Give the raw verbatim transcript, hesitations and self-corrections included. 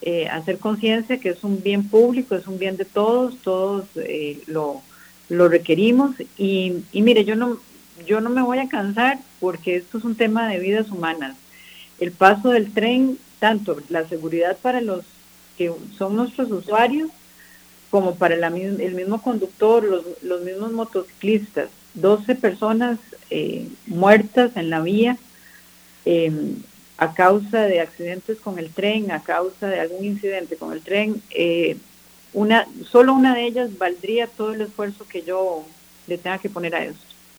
eh, hacer conciencia que es un bien público, es un bien de todos, todos eh, lo, lo requerimos y, y mire, yo no, yo no me voy a cansar porque esto es un tema de vidas humanas. El paso del tren, tanto la seguridad para los que son nuestros usuarios, como para la, el mismo conductor, los, los mismos motociclistas, doce personas eh, muertas en la vía eh, a causa de accidentes con el tren, a causa de algún incidente con el tren, eh, una, solo una de ellas valdría todo el esfuerzo que yo le tenga que poner a esto.